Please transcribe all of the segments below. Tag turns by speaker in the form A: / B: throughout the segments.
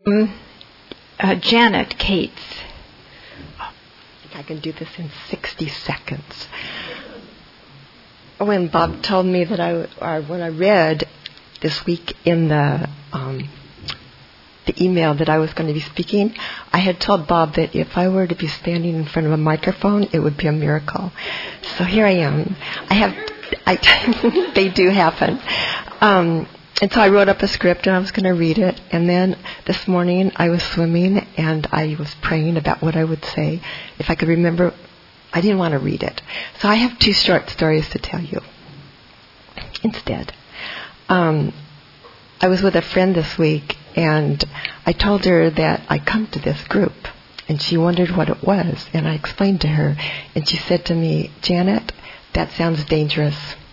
A: Janet Cates.
B: I think I can do this in 60 seconds. When Bob told me that when I read this week in the email that I was going to be speaking, I had told Bob that if I were to be standing in front of a microphone, it would be a miracle. So here I am. They do happen. And so I wrote up a script and I was going to read it. And then this morning I was swimming and I was praying about what I would say. If I could remember, I didn't want to read it. So I have 2 short stories to tell you instead. I was with a friend this week and I told her that I come to this group. And she wondered what it was. And I explained to her. And she said to me, "Janet, that sounds dangerous."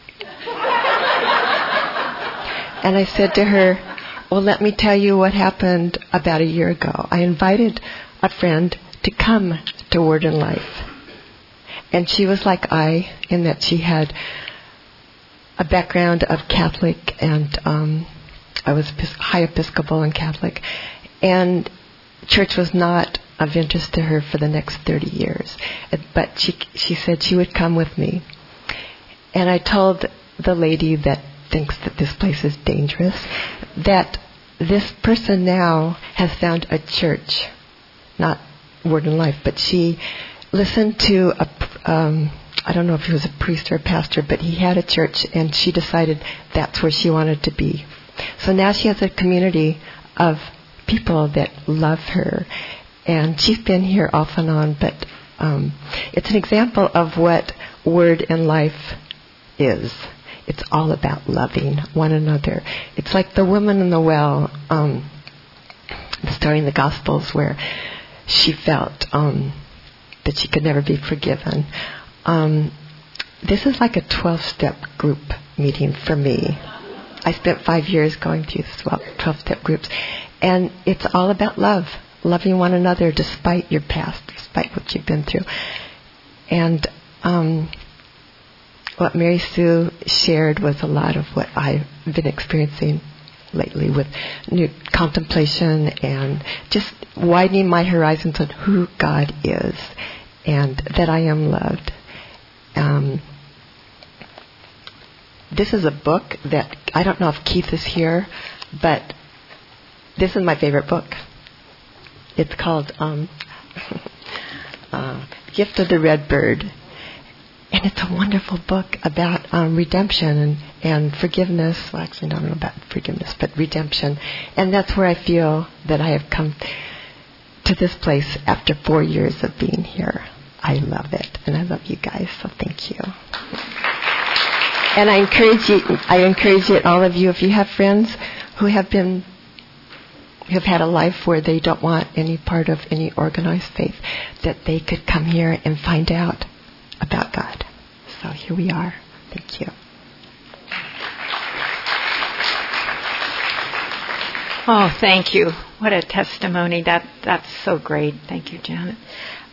B: And I said to her, "Well, let me tell you what happened about a year ago. I invited a friend to come to Word and Life. And she was like I, in that she had a background of Catholic, and I was high Episcopal and Catholic. And church was not of interest to her for the next 30 years. But she said she would come with me. And I told the lady that thinks that this place is dangerous, that this person now has found a church, not Word and Life, but she listened to I don't know if he was a priest or a pastor, but he had a church, and she decided that's where she wanted to be. So now she has a community of people that love her, and she's been here off and on, but it's an example of what Word and Life is. It's all about loving one another. It's like the woman in the well, the story in the Gospels where she felt that she could never be forgiven. This is like a 12-step group meeting for me. I spent 5 years going through 12-step groups. And it's all about love, loving one another despite your past, despite what you've been through. And what Mary Sue shared was a lot of what I've been experiencing lately with new contemplation and just widening my horizons on who God is and that I am loved. This is a book that, I don't know if Keith is here, but this is my favorite book. It's called Gift of the Red Bird. And it's a wonderful book about redemption and forgiveness. Well, actually, I don't know about forgiveness, but redemption. And that's where I feel that I have come to this place after 4 years of being here. I love it, and I love you guys, so thank you. And I encourage you, all of you, if you have friends who have had a life where they don't want any part of any organized faith, that they could come here and find out about God. So here we are. Thank you.
A: Oh, thank you. What a testimony. That's so great. Thank you, Janet.